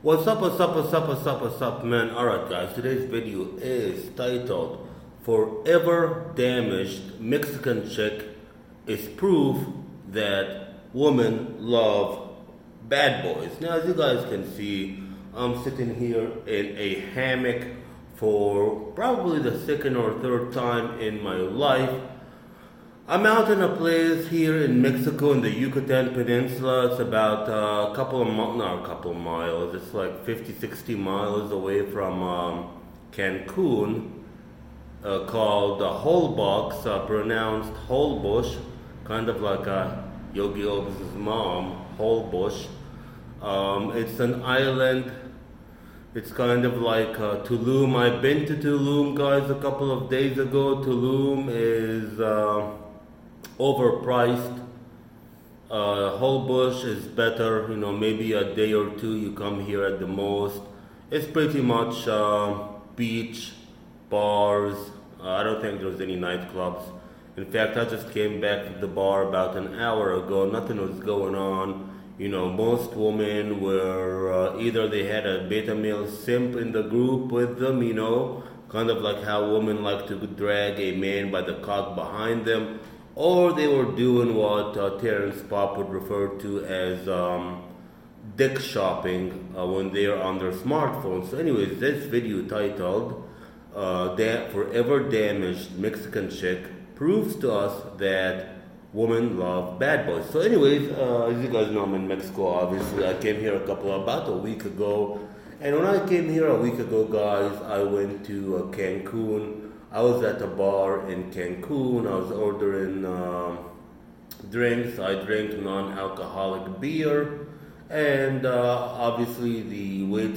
What's up, man? Alright, guys, today's video is titled Forever Damaged Mexican Chick is Proof That Women Love Bad Boys. Now, as you guys can see, I'm sitting here in a hammock for probably the second or third time in my life. I'm out in a place here in Mexico in the Yucatan Peninsula. It's about a couple of miles. It's like 50, 60 miles away from Cancun, called Holbox, pronounced Holbush, kind of like Yogi O's mom, Holbush. It's an island. It's kind of like Tulum. I've been to Tulum, guys, a couple of days ago. Tulum is overpriced. Holbush is better, maybe a day or two you come here at the most. It's pretty much beach, bars. I don't think there's any nightclubs. In fact, I just came back to the bar about an hour ago. Nothing was going on. Most women were either they had a beta male simp in the group with them, kind of like how women like to drag a man by the cock behind them, or they were doing what Terrence Popp would refer to as dick shopping when they are on their smartphones. So anyways, this video titled Forever Damaged Mexican Chick Proves to Us That Women Love Bad Boys. So anyways, as you guys know, I'm in Mexico, obviously. I came here about a week ago. And when I came here a week ago, guys, I went to Cancun. I was at a bar in Cancun. I was ordering drinks. I drank non-alcoholic beer. And obviously the wait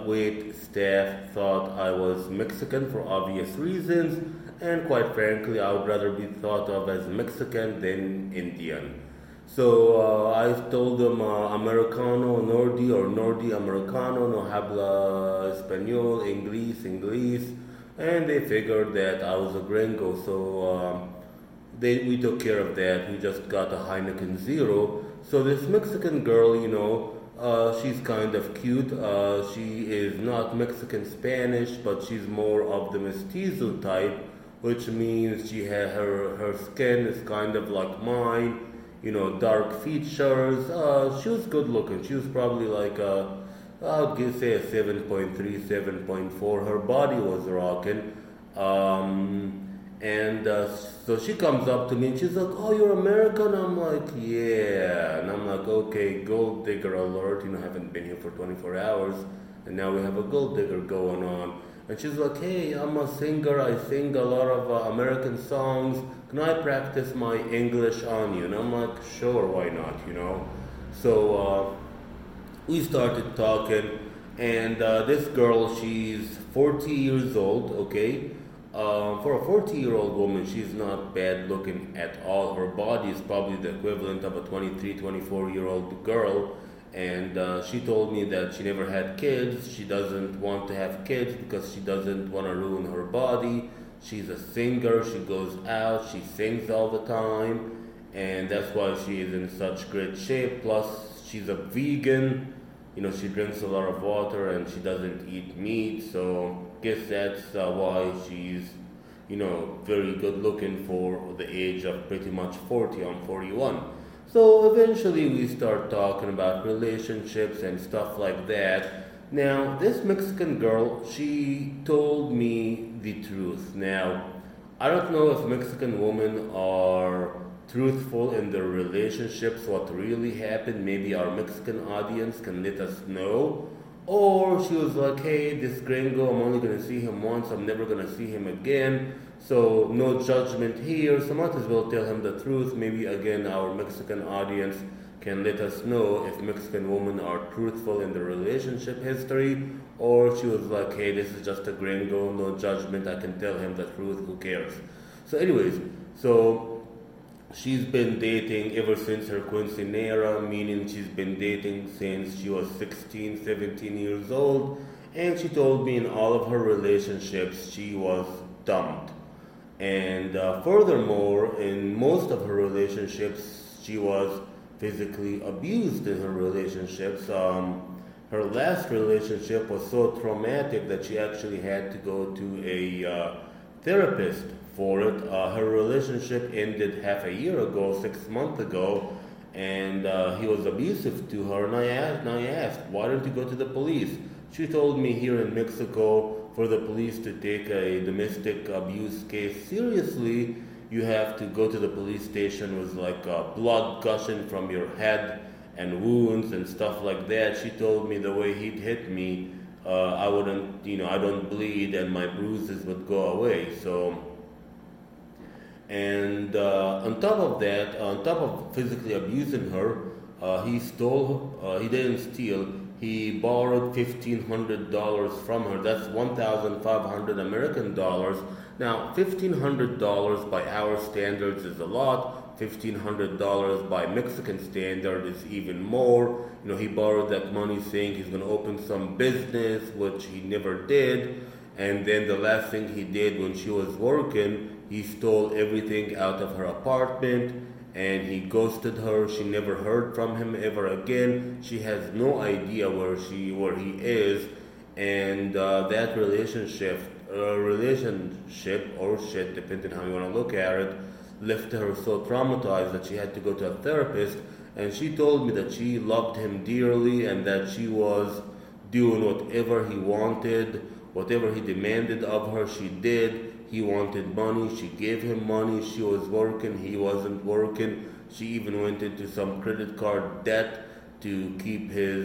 staff thought I was Mexican for obvious reasons. And quite frankly, I would rather be thought of as Mexican than Indian. So I told them Americano, Nordi, or Nordi Americano, no habla español, Inglés. And they figured that I was a gringo. So we took care of that. We just got a Heineken Zero. So this Mexican girl, she's kind of cute. She is not Mexican Spanish, but she's more of the mestizo type, which means her skin is kind of like mine, dark features. She was good looking. She was probably like I would say a 7.3, 7.4. Her body was rocking. So she comes up to me and she's like, "Oh, you're American?" I'm like, "Yeah." And I'm like, "Okay, gold digger alert. Haven't been here for 24 hours. And now we have a gold digger going on." And she's like, "Hey, I'm a singer. I sing a lot of American songs. Can I practice my English on you?" And I'm like, "Sure, why not, So we started talking. And this girl, she's 40 years old, okay? For a 40-year-old woman, she's not bad looking at all. Her body is probably the equivalent of a 23, 24-year-old girl. And she told me that she never had kids. She doesn't want to have kids because she doesn't want to ruin her body. She's a singer. She goes out. She sings all the time. And that's why she is in such great shape. Plus, she's a vegan. She drinks a lot of water and she doesn't eat meat. So, guess that's why she's, very good looking for the age of pretty much 40. I'm 41. So eventually we start talking about relationships and stuff like that. Now, this Mexican girl, she told me the truth. Now, I don't know if Mexican women are truthful in their relationships, what really happened. Maybe our Mexican audience can let us know. Or she was like, "Hey, this gringo, I'm only going to see him once. I'm never going to see him again. So no judgment here. So might as well tell him the truth." Maybe again our Mexican audience can let us know if Mexican women are truthful in their relationship history. Or she was like, "Hey, this is just a gringo, no judgment. I can tell him the truth. Who cares?" So anyways, she's been dating ever since her quinceanera, meaning she's been dating since she was 16, 17 years old. And she told me in all of her relationships she was dumped. And furthermore, in most of her relationships, she was physically abused in her relationships. her last relationship was so traumatic that she actually had to go to a therapist for it. Her relationship ended half a year ago, 6 months ago, and he was abusive to her. And I asked, why don't you go to the police? She told me here in Mexico, for the police to take a domestic abuse case seriously, you have to go to the police station with like blood gushing from your head and wounds and stuff like that. She told me the way he'd hit me, I wouldn't, I don't bleed and my bruises would go away. So, and on top of that, on top of physically abusing her, he didn't steal, he borrowed $1,500 from her. That's 1,500 American dollars. Now, $1,500 by our standards is a lot. $1,500 by Mexican standard is even more. He borrowed that money saying he's going to open some business, which he never did. And then the last thing he did when she was working, he stole everything out of her apartment and he ghosted her. She never heard from him ever again. She has no idea where he is. And that relationship or shit, depending how you want to look at it, left her so traumatized that she had to go to a therapist. And she told me that she loved him dearly and that she was doing whatever he wanted, whatever he demanded of her, she did. He wanted money, she gave him money. She was working, he wasn't working. She even went into some credit card debt to keep his,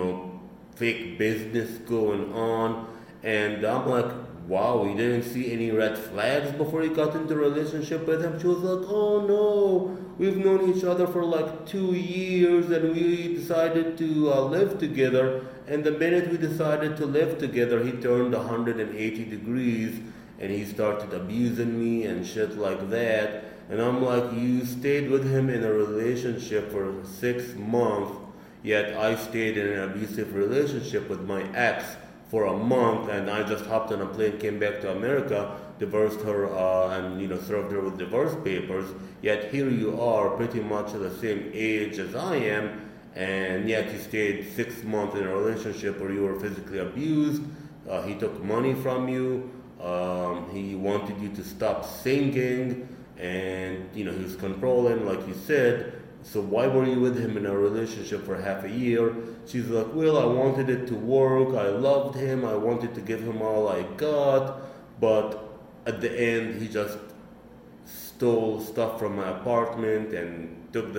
fake business going on. And I'm like, wow, you didn't see any red flags before you got into a relationship with him? She was like, oh no, we've known each other for like 2 years and we decided to live together. And the minute we decided to live together, he turned 180 degrees and he started abusing me and shit like that. And I'm like, you stayed with him in a relationship for 6 months, yet I stayed in an abusive relationship with my ex for a month, and I just hopped on a plane, came back to America, divorced her, and served her with divorce papers. Yet here you are, pretty much the same age as I am, and yet you stayed 6 months in a relationship where you were physically abused. He took money from you. He wanted you to stop singing, and he was controlling, like you said. So why were you with him in a relationship for half a year? She's like, well, I wanted it to work. I loved him. I wanted to give him all I got. But at the end, he just stole stuff from my apartment and took the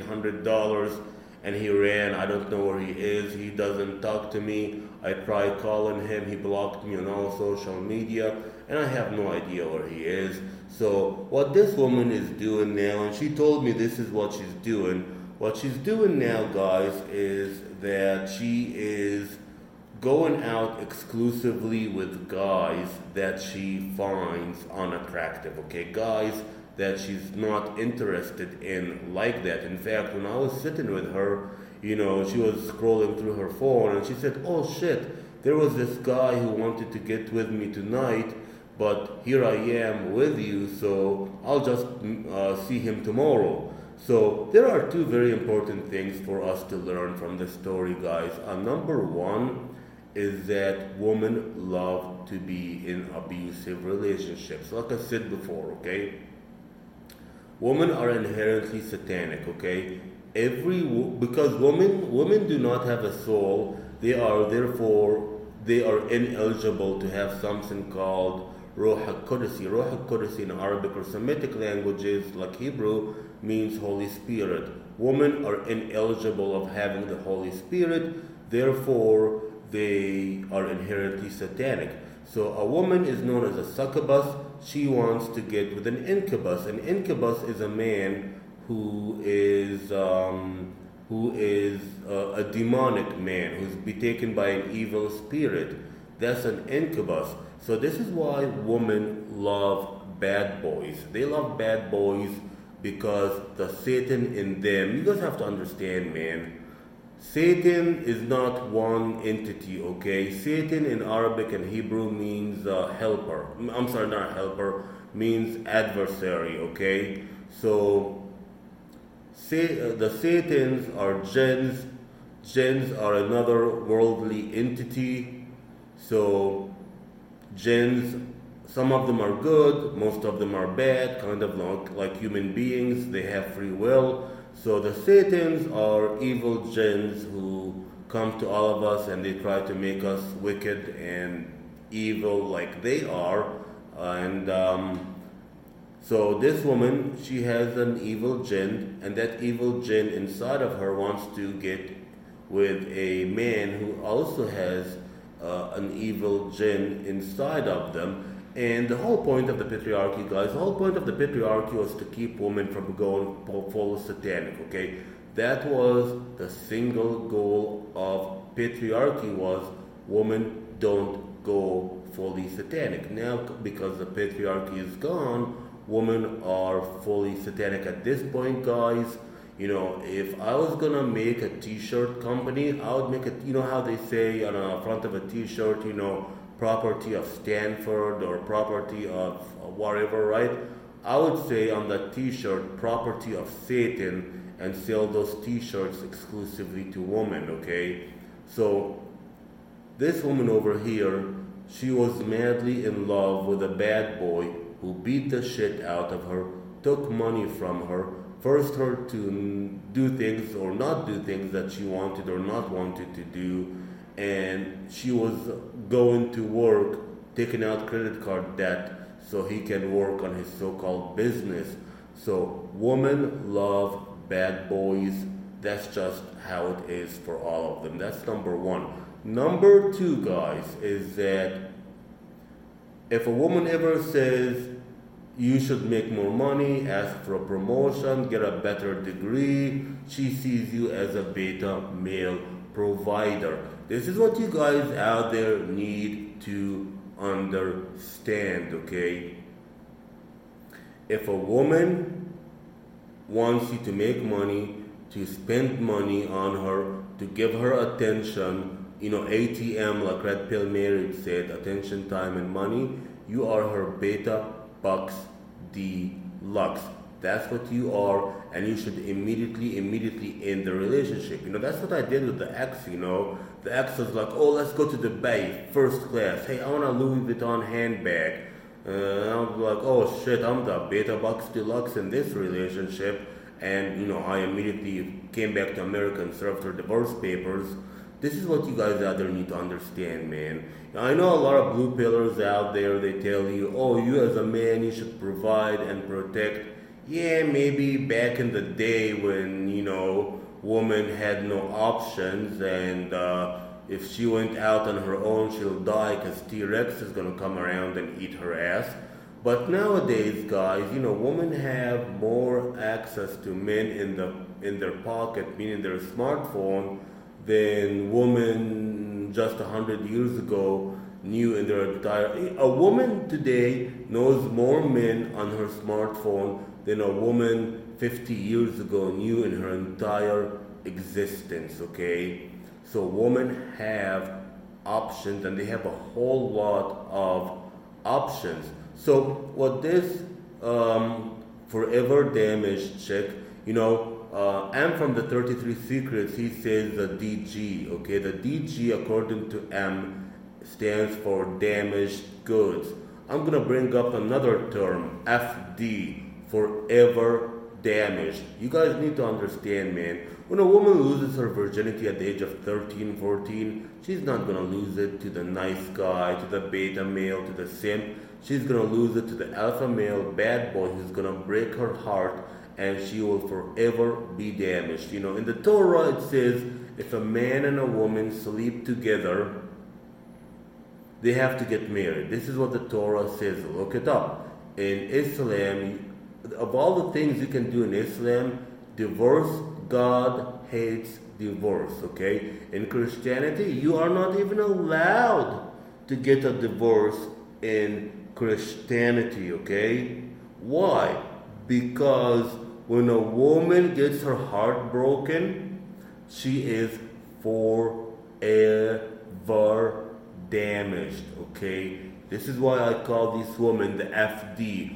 $1,500 and he ran. I don't know where he is. He doesn't talk to me. I tried calling him. He blocked me on all social media and I have no idea where he is. So what this woman is doing now, and she told me this is what she's doing. What she's doing now, guys, is that she is going out exclusively with guys that she finds unattractive, okay? Guys that she's not interested in like that. In fact, when I was sitting with her, she was scrolling through her phone and she said, oh shit, there was this guy who wanted to get with me tonight, but here I am with you, so I'll just see him tomorrow. So there are two very important things for us to learn from this story, guys. Number one is that women love to be in abusive relationships. Like I said before, okay? Women are inherently satanic, okay? Because women do not have a soul, they are ineligible to have something called Ruh al-Qudsi. Ruh al-Qudsi in Arabic or Semitic languages like Hebrew means Holy Spirit. Women are ineligible of having the Holy Spirit, therefore they are inherently satanic. So a woman is known as a succubus. She wants to get with an incubus. An incubus is a man who is a demonic man, who's betaken by an evil spirit. That's an incubus. So this is why women love bad boys. They love bad boys because the Satan in them, you guys have to understand, man, Satan is not one entity, okay? Satan in Arabic and Hebrew means helper. I'm sorry, not helper, means adversary, okay? So the Satans are jinns. jinns are another worldly entity. So jinns, some of them are good, most of them are bad, kind of like human beings. They have free will. So the Satans are evil jinns who come to all of us and they try to make us wicked and evil like they are. And so this woman, she has an evil jinn, and that evil jinn inside of her wants to get with a man who also has an evil jinn inside of them. And the whole point of the patriarchy, guys, the whole point of the patriarchy was to keep women from going full satanic, okay? That was the single goal of patriarchy, was women don't go fully satanic. Now, because the patriarchy is gone, women are fully satanic at this point, guys. You know, if I was gonna make a t-shirt company, I would make it, you know how they say on the front of a t-shirt, you know, property of Stanford or property of whatever, right? I would say on that t-shirt, property of Satan, and sell those t-shirts exclusively to women, okay? So this woman over here, she was madly in love with a bad boy who beat the shit out of her, took money from her, forced her to do things or not do things that she wanted or not wanted to do, and she was going to work, taking out credit card debt so he can work on his so-called business. So women love bad boys. That's just how it is for all of them. That's number one. Number two, guys, is that if a woman ever says you should make more money, ask for a promotion, get a better degree, she sees you as a beta male provider. This is what you guys out there need to understand, okay? If a woman wants you to make money, to spend money on her, to give her attention, you know, ATM, like Red Pill Mary said, attention, time, and money, you are her beta bucks deluxe. That's what you are, and you should immediately end the relationship. You know, that's what I did with the ex, you know. The ex was like, oh, let's go to Dubai, first class. Hey, I want a Louis Vuitton handbag. And I was like, oh shit, I'm the beta bucks deluxe in this relationship. And, you know, I immediately came back to America and served her divorce papers. This is what you guys out there need to understand, man. I know a lot of blue pillars out there, they tell you, oh, you as a man, you should provide and protect. Yeah, maybe back in the day when, you know, woman had no options, and if she went out on her own, she'll die because T-Rex is going to come around and eat her ass. But nowadays, guys, you know, women have more access to men in their pocket, meaning their smartphone, than women just 100 years ago knew in their entire... A woman today knows more men on her smartphone than a woman 50 years ago knew in her entire existence, okay? So women have options, and they have a whole lot of options. So what this forever damaged chick, you know, M from the 33 Secrets, he says the DG, okay? The DG, according to M, stands for damaged goods. I'm gonna bring up another term, FD, forever damaged. You guys need to understand, man. When a woman loses her virginity at the age of 13, 14, she's not gonna lose it to the nice guy, to the beta male, to the simp. She's gonna lose it to the alpha male bad boy who's gonna break her heart, and she will forever be damaged. You know, in the Torah it says, if a man and a woman sleep together, they have to get married. This is what the Torah says. Look it up. In Islam, of all the things you can do in Islam, divorce, God hates divorce, okay? In Christianity, you are not even allowed to get a divorce in Christianity, okay? Why? Because when a woman gets her heart broken, she is forever damaged, okay? This is why I call this woman the FD,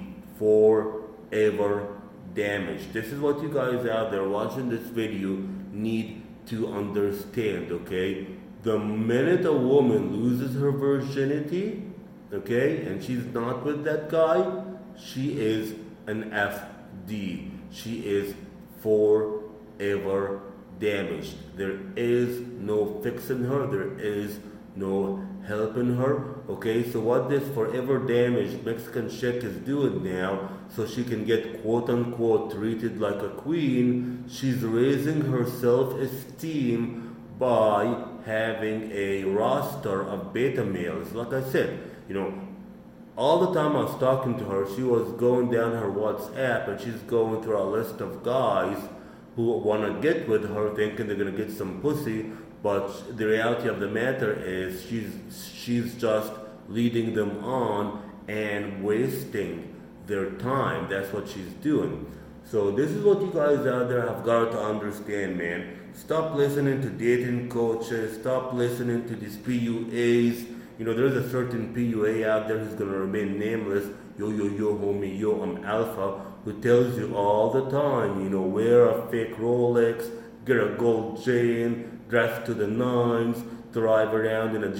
forever damaged. This is what you guys out there watching this video need to understand, okay? The minute a woman loses her virginity, okay, and she's not with that guy, she is an FD. She is forever damaged. There is no fixing her. There is no helping her. Okay, so what this forever damaged Mexican chick is doing now, so she can get quote unquote treated like a queen, she's raising her self-esteem by having a roster of beta males. Like I said, all the time I was talking to her, she was going down her WhatsApp and she's going through a list of guys who want to get with her thinking they're going to get some pussy, but the reality of the matter is she's just leading them on and wasting their time. That's what she's doing. So this is what you guys out there have got to understand, man. Stop listening to dating coaches. Stop listening to these PUAs. There's a certain PUA out there who's going to remain nameless. Yo, homie, yo, I'm Alpha, who tells you all the time, wear a fake Rolex, get a gold chain, dress to the nines, drive around in a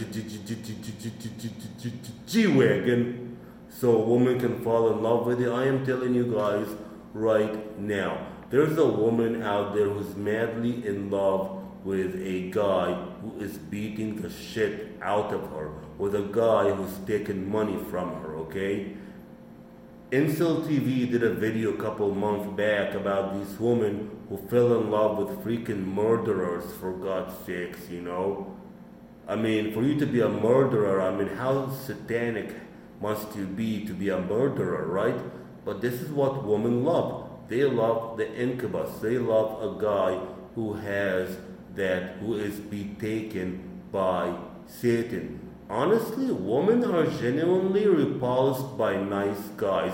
G-Wagon so a woman can fall in love with you. I am telling you guys right now, there's a woman out there who's madly in love with a guy who is beating the shit out of her, with a guy who's taking money from her, okay? Incel TV did a video a couple months back about these women who fell in love with freaking murderers, for God's sakes, I mean, for you to be a murderer, how satanic must you be to be a murderer, right? But this is what women love. They love the incubus. They love a guy who is being taken by Satan. Honestly, women are genuinely repulsed by nice guys.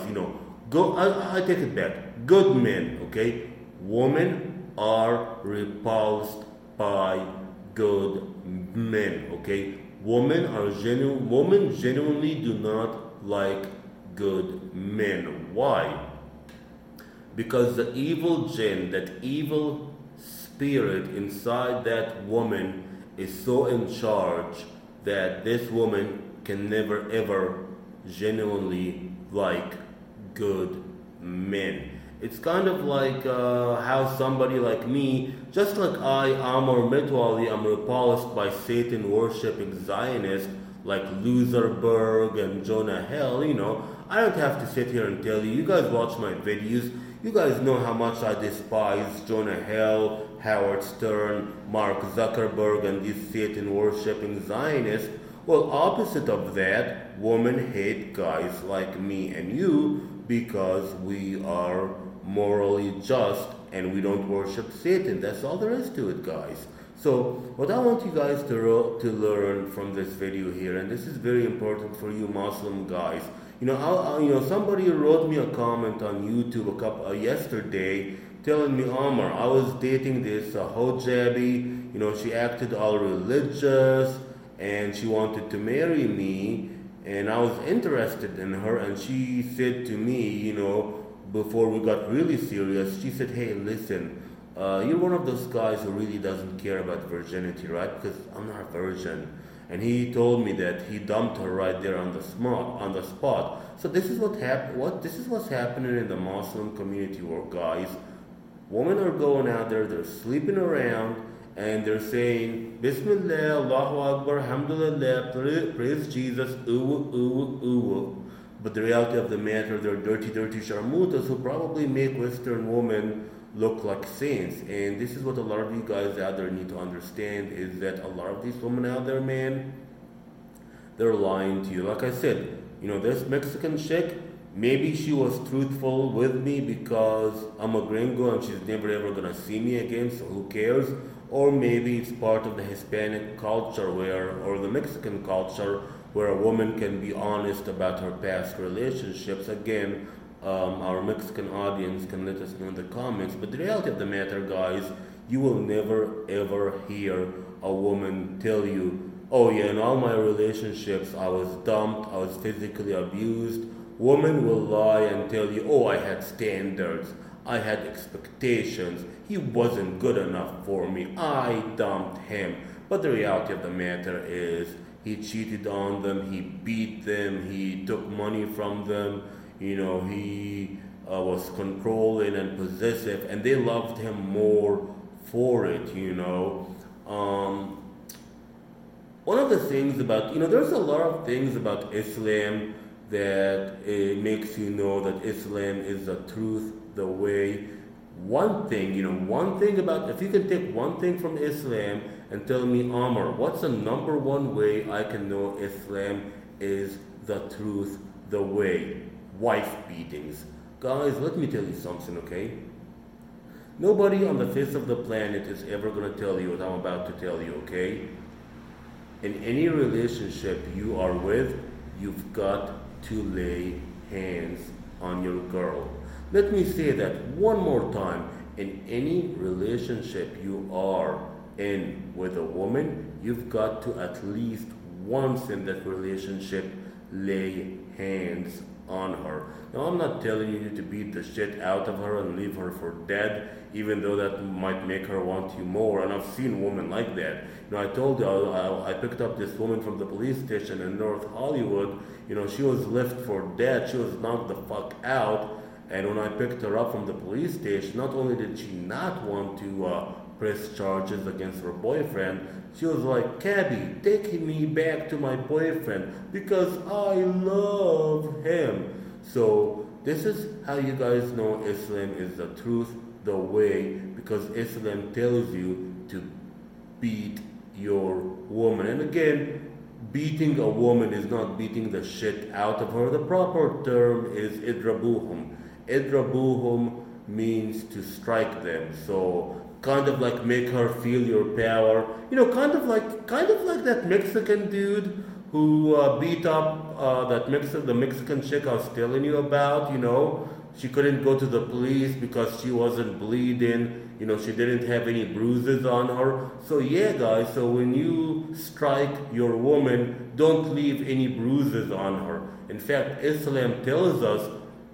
I take it back. Good men, okay? Women are repulsed by good men, okay? Women genuinely do not like good men. Why? Because the evil jinn, that evil spirit inside that woman is so in charge that this woman can never ever genuinely like good men. It's kind of like how somebody like me, just like Amor Mitwali, I'm repulsed by Satan worshipping Zionists like Loserberg and Jonah Hill. I don't have to sit here and tell you. You guys watch my videos. You guys know how much I despise Jonah Hill, Howard Stern, Mark Zuckerberg, and these Satan-worshipping Zionists. Well, opposite of that, women hate guys like me and you because we are morally just and we don't worship Satan. That's all there is to it, guys. So, what I want you guys to learn from this video here, and this is very important for you Muslim guys. Somebody wrote me a comment on YouTube yesterday telling me, Omar, I was dating this hijabi, she acted all religious and she wanted to marry me, and I was interested in her, and she said to me, before we got really serious, she said, hey, listen, you're one of those guys who really doesn't care about virginity, right? Because I'm not a virgin. And he told me that he dumped her right there on the spot. So this is what's happening in the Muslim community, guys. Women are going out there, they're sleeping around, and they're saying, Bismillah, Allahu Akbar, Alhamdulillah, praise Jesus, ooh. But the reality of the matter, they're dirty sharmutas who probably make Western women look like saints. And this is what a lot of you guys out there need to understand, is that a lot of these women out there, man, they're lying to you. Like I said, this Mexican chick, maybe she was truthful with me because I'm a gringo and she's never ever gonna see me again, so who cares? Or maybe it's part of the Hispanic culture or the Mexican culture, where a woman can be honest about her past relationships. Again, our Mexican audience can let us know in the comments. But the reality of the matter, guys, you will never ever hear a woman tell you, oh yeah, in all my relationships I was dumped, I was physically abused. Women will lie and tell you, oh, I had standards, I had expectations. He wasn't good enough for me. I dumped him. But the reality of the matter is, he cheated on them, he beat them, he took money from them, he was controlling and possessive, and they loved him more for it. One of the things about, there's a lot of things about Islam that makes you know that Islam is the truth, the way. One thing about, if you can take one thing from Islam and tell me, Amr, what's the number one way I can know Islam is the truth, the way? Wife beatings. Guys, let me tell you something, okay? Nobody on the face of the planet is ever going to tell you what I'm about to tell you, okay? In any relationship you are with, you've got to lay hands on your girl. Let me say that one more time. In any relationship you are in with a woman, you've got to at least once in that relationship lay hands on her. Now, I'm not telling you to beat the shit out of her and leave her for dead, even though that might make her want you more. And I've seen women like that. I told you, I picked up this woman from the police station in North Hollywood. She was left for dead. She was knocked the fuck out. And when I picked her up from the police station, not only did she not want to press charges against her boyfriend, she was like, Cabby, take me back to my boyfriend because I love him. So this is how you guys know Islam is the truth, the way, because Islam tells you to beat your woman. And again, beating a woman is not beating the shit out of her. The proper term is idrabuhum. Idrabuhum means to strike them. So kind of like make her feel your power. Kind of like that Mexican dude who beat up the Mexican chick I was telling you about. She couldn't go to the police because she wasn't bleeding. She didn't have any bruises on her. So yeah, guys, so when you strike your woman, don't leave any bruises on her. In fact, Islam tells us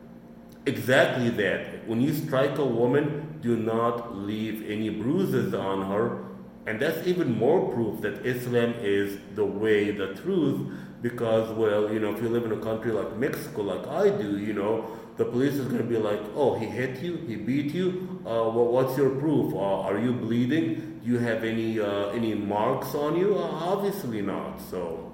exactly that. When you strike a woman, do not leave any bruises on her. And that's even more proof that Islam is the way, the truth, because, well, if you live in a country like Mexico, like I do, the police is going to be like, oh, he hit you, he beat you, well, what's your proof? Are you bleeding? Do you have any marks on you? Obviously not. So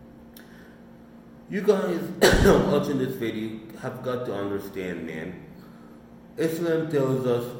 you guys watching this video have got to understand, man. Islam tells us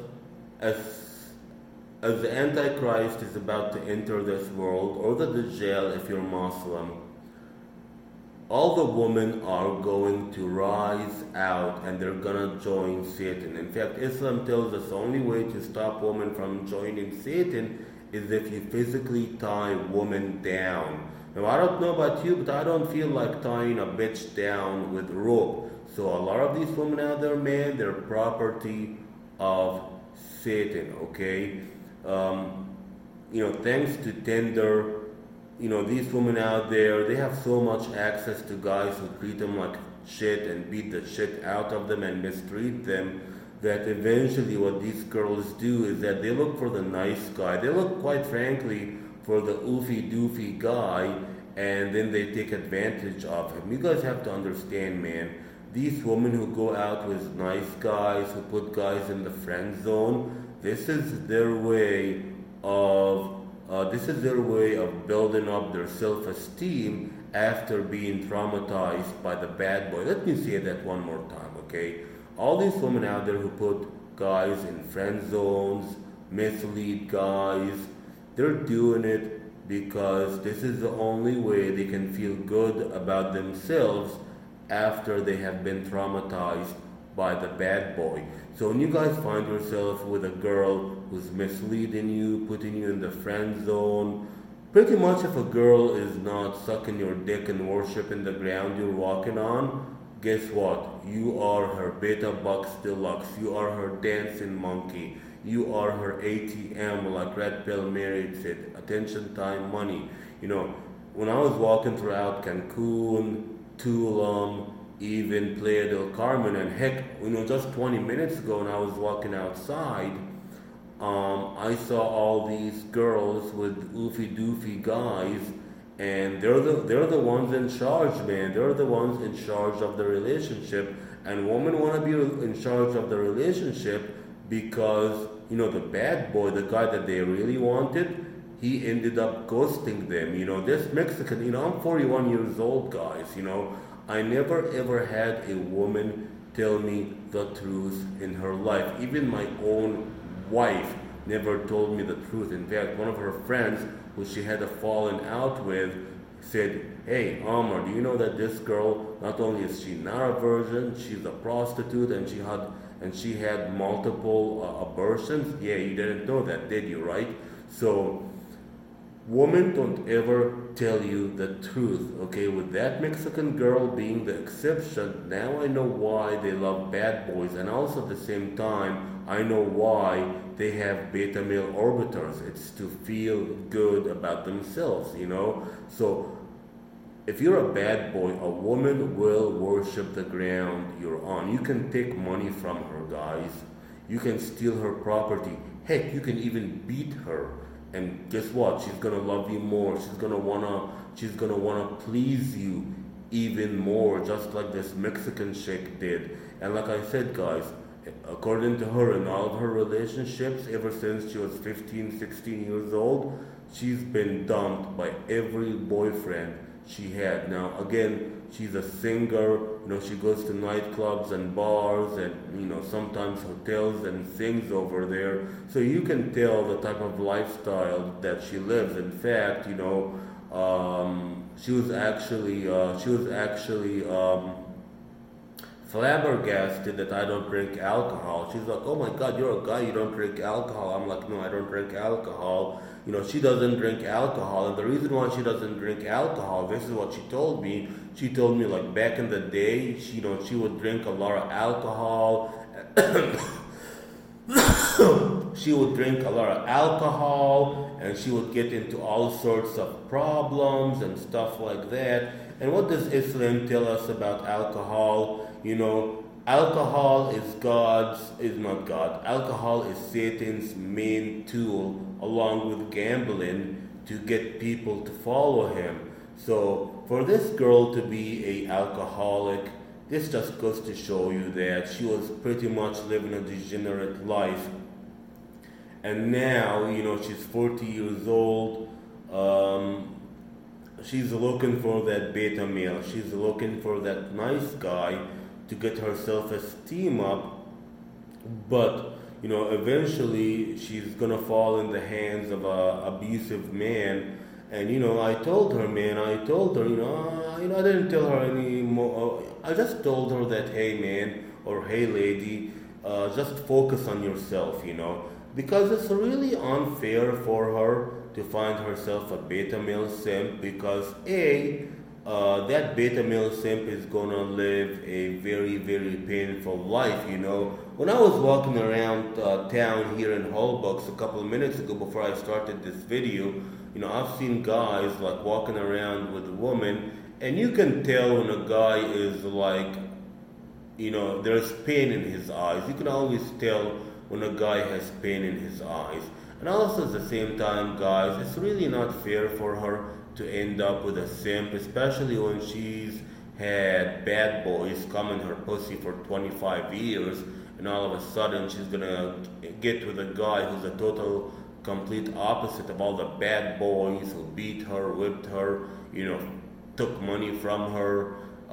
as the Antichrist is about to enter this world, or the Dajjal if you're Muslim, all the women are going to rise out and they're gonna join Satan. In fact, Islam tells us the only way to stop women from joining Satan is if you physically tie women down. Now, I don't know about you, but I don't feel like tying a bitch down with rope. So a lot of these women out there, man, they're property of Satan, okay? Thanks to Tinder, these women out there, they have so much access to guys who treat them like shit and beat the shit out of them and mistreat them, that eventually what these girls do is that they look for the nice guy. They look, quite frankly, for the oofy doofy guy, and then they take advantage of him. You guys have to understand, man, these women who go out with nice guys, who put guys in the friend zone, this is their way of building up their self-esteem after being traumatized by the bad boy. Let me say that one more time, okay? All these women out there who put guys in friend zones, mislead guys, they're doing it because this is the only way they can feel good about themselves after they have been traumatized by the bad boy. So when you guys find yourself with a girl who's misleading you, putting you in the friend zone, pretty much if a girl is not sucking your dick and worshiping the ground you're walking on, guess what? You are her beta bucks deluxe. You are her dancing monkey. You are her ATM, like Red Pill Mary said, attention, time, money. When I was walking throughout Cancun, Tulum, even Playa del Carmen, and heck, just 20 minutes ago when I was walking outside, I saw all these girls with oofy doofy guys, and they're the ones in charge, man. They're the ones in charge of the relationship, and women want to be in charge of the relationship because the bad boy, the guy that they really wanted, he ended up ghosting them. This Mexican. I'm 41 years old, guys. I never ever had a woman tell me the truth in her life. Even my own wife never told me the truth. In fact, one of her friends, who she had a fallen out with, said, "Hey, Omar, do you know that this girl, not only is she not a virgin, she's a prostitute, and she had multiple abortions? Yeah, you didn't know that, did you? Right?" So women don't ever tell you the truth, okay? With that Mexican girl being the exception, now I know why they love bad boys, and also at the same time, I know why they have beta male orbiters. It's to feel good about themselves. So if you're a bad boy, a woman will worship the ground you're on. You can take money from her, guys. You can steal her property. Heck, you can even beat her. And guess what? She's gonna love you more. She's gonna wanna please you even more, just like this Mexican chick did. And like I said, guys, according to her, in all of her relationships, ever since she was 15, 16 years old, she's been dumped by every boyfriend she had. Now, again, she's a singer. She goes to nightclubs and bars and, sometimes hotels and sings over there. So you can tell the type of lifestyle that she lives. In fact, she was actually flabbergasted that I don't drink alcohol. She's like, "Oh my God, you're a guy, you don't drink alcohol." I'm like, "No, I don't drink alcohol." She doesn't drink alcohol, and the reason why she doesn't drink alcohol, this is what she told me. She told me, like, back in the day, she would drink a lot of alcohol. She would drink a lot of alcohol, and she would get into all sorts of problems and stuff like that. And what does Islam tell us about alcohol? Alcohol is not God. Alcohol is Satan's main tool, along with gambling, to get people to follow him. So for this girl to be a alcoholic, this just goes to show you that she was pretty much living a degenerate life. And now, she's 40 years old. She's looking for that beta male. She's looking for that nice guy to get her self-esteem up. But, eventually she's gonna fall in the hands of a abusive man. And, I told her, I didn't tell her any more. I just told her that, "Hey, man," or "Hey, lady, just focus on yourself, because it's really unfair for her to find herself a beta male simp, because that beta male simp is gonna live a very, very painful life. When I was walking around town here in Holbox a couple of minutes ago before I started this video, I've seen guys like walking around with a woman, and you can tell when a guy is like, there's pain in his eyes. You can always tell when a guy has pain in his eyes. And also at the same time, guys, it's really not fair for her to end up with a simp, especially when she's had bad boys come in her pussy for 25 years, and all of a sudden she's gonna get with a guy who's a total complete opposite of all the bad boys who beat her, whipped her, took money from her.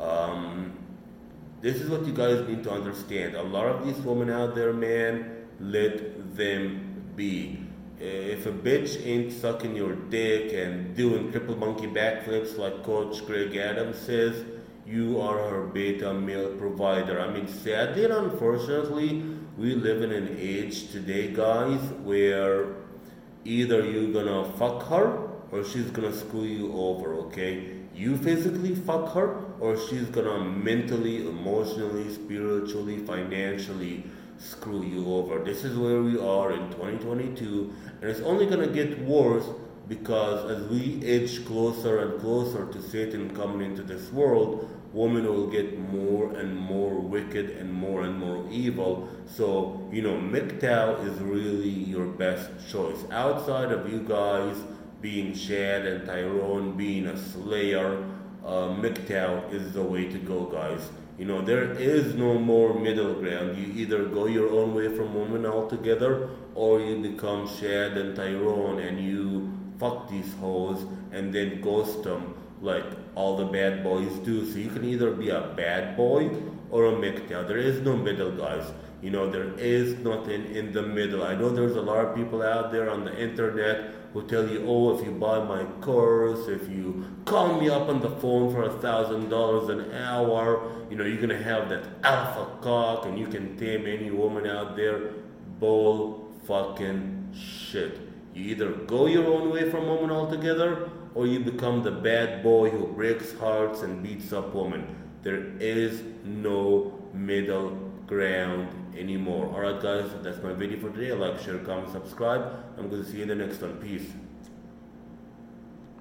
This is what you guys need to understand. A lot of these women out there, man, let them be. If a bitch ain't sucking your dick and doing triple monkey backflips like Coach Greg Adams says, you are her beta male provider. I mean, sadly and unfortunately, we live in an age today, guys, where either you're gonna fuck her or she's gonna screw you over, okay? You physically fuck her or she's gonna mentally, emotionally, spiritually, financially screw you over. This is where we are in 2022, and it's only gonna get worse because as we edge closer and closer to Satan coming into this world, women will get more and more wicked and more evil. So, MGTOW is really your best choice. Outside of you guys being Shad and Tyrone being a slayer, MGTOW is the way to go, guys. There is no more middle ground. You either go your own way from women altogether, or you become Shad and Tyrone and you fuck these hoes and then ghost them like all the bad boys do. So you can either be a bad boy or a MGTOW. There is no middle, guys. There is nothing in the middle. I know there's a lot of people out there on the internet who tell you, oh, if you buy my course, if you call me up on the phone for $1,000 an hour, you're gonna have that alpha cock and you can tame any woman out there. Bull fucking shit. You either go your own way from women altogether, or you become the bad boy who breaks hearts and beats up women. There is no middle ground anymore. Alright guys, that's my video for today. Like, share, comment, subscribe. I'm going to see you in the next one. Peace.